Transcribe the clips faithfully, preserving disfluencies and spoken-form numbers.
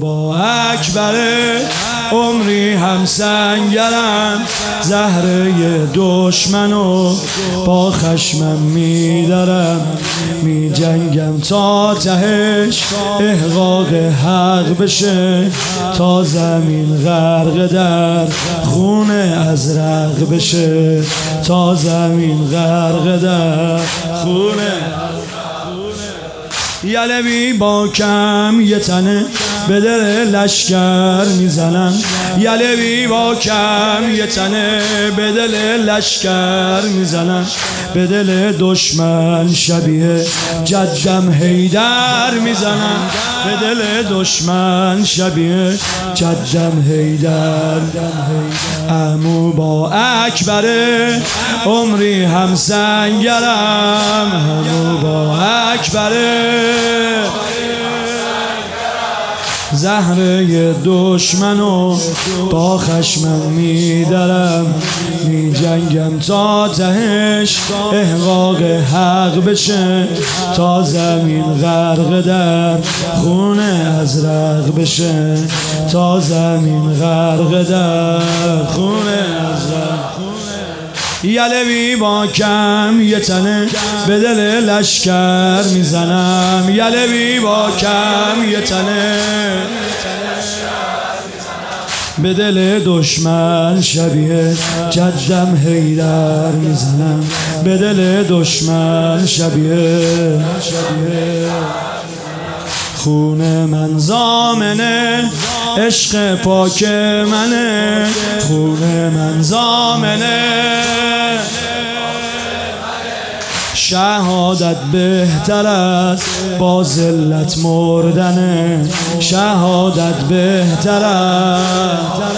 با اکبره عمری هم سنگرم زهره دشمنو با خشمم میدارم می جنگم تا تهش احقاق حق بشه تا زمین غرق در خون ازرق بشه تا زمین غرق در خون یلوی با کم یه تنه به دل لشکر میزنم یلوی با کم یه تنه به دل لشکر میزنم به دل دشمن شبیه جدم حیدر میزنم به دل دشمن شبیه جدم حیدر عمو با اکبره عمری هم سنگرم عمو با اکبره زهره دشمنو با خشمم میدارم می جنگم تا تهش احقاق حق بشه تا زمین غرق در خون ازرق بشه تا زمین غرق در خون ازرق یلوی با کم یه تنه به دل لشکر میزنم یلوی با کم یه تنه به دل دشمن شبیه جدم حیدر میزنم به دل دشمن شبیه شبیه خون من زامنه عشق پاک منه خون من زامنه شهادت بهتر از با ذلت مردنه شهادت بهتر از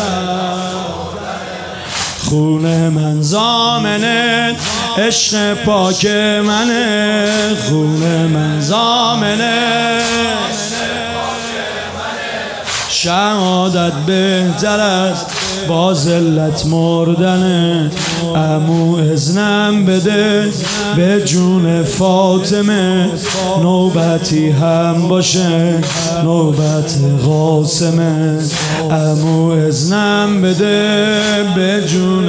خون من زامنه عشق پاک منه خون من زامنه شهادت بهتر از با ذلت مردنه عمو اذنم بده به جون فاطمه نوبتی هم باشه نوبت قاسمه عمو اذنم بده به جون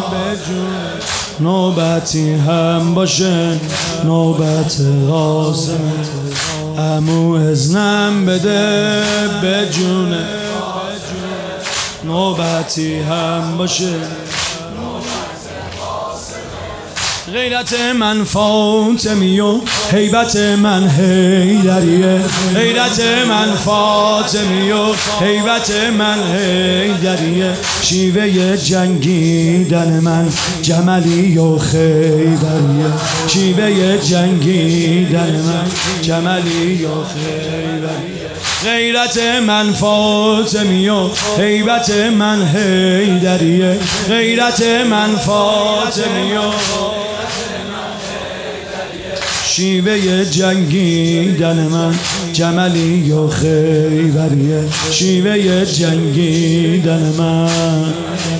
نوبتی هم باشه نوبت قاسمه عمو اذنم بده به جون نوبتی هم باشه غیرت من فاطمی و هیبت من حیدریه غیرت من فاطمی و هیبت من حیدریه شیوه جنگیدن من جملی و خیبریه شیوه جنگیدن من جملی و خیبریه غیرت من فاطمی و هیبت من حیدریه غیرت من فاطمی و شیوه جنگیدن من جملی و خیبریه شیوه جنگیدن من